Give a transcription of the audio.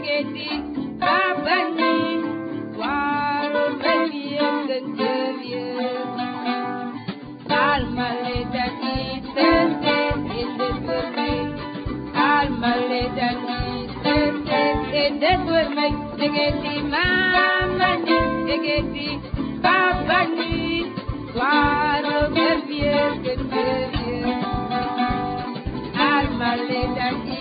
Degeti, Babani, Waro Belgium, Gendelier. Almaledani, Tente, in the Burmay. Almaledani, Tente, in the Burmay. Degeti, Mamani, Degeti, Babani, Waro Belgium, Gendelier. Almaledani.